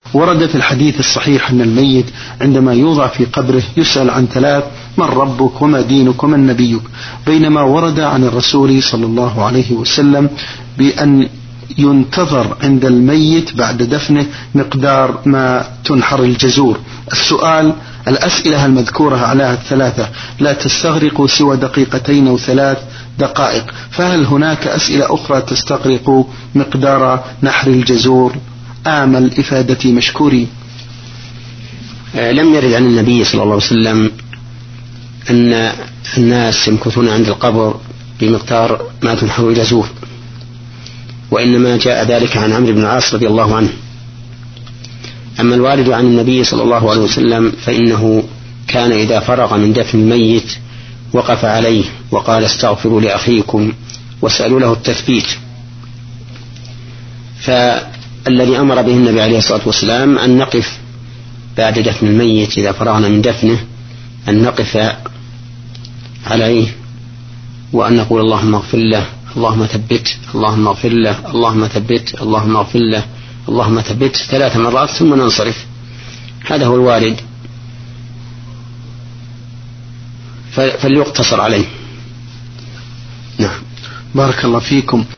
ورد في الحديث الصحيح أن الميت عندما يوضع في قبره يسأل عن ثلاث: من ربك وما دينك ومن نبيك، بينما ورد عن الرسول صلى الله عليه وسلم بأن ينتظر عند الميت بعد دفنه مقدار ما تنحر الجزور. السؤال: الأسئلة المذكورة على الثلاثة لا تستغرق سوى دقيقتين أو 3 دقائق، فهل هناك أسئلة أخرى تستغرق مقدار نحر الجزور؟ آمل إفادتي مشكوري. لم يرد عن النبي صلى الله عليه وسلم أن الناس يمكثون عند القبر بمقدار ما تنحر الجزور، وإنما جاء ذلك عن عمرو بن العاص رضي الله عنه. أما الوارد عن النبي صلى الله عليه وسلم فإنه كان إذا فرغ من دفن الميت وقف عليه وقال: استغفروا لأخيكم واسألوا له التثبيت. فالذي أمر به النبي عليه الصلاة والسلام أن نقف بعد دفن الميت إذا فرغنا من دفنه، أن نقف عليه وأن نقول: اللهم اغفر له، اللهم ثبت، اللهم اغفر له، اللهم ثبت، اللهم اغفر له، اللهم ثبت 3 مرات ثم ننصرف. هذا هو الوارد، فليقتصر عليه. نعم. بارك الله فيكم.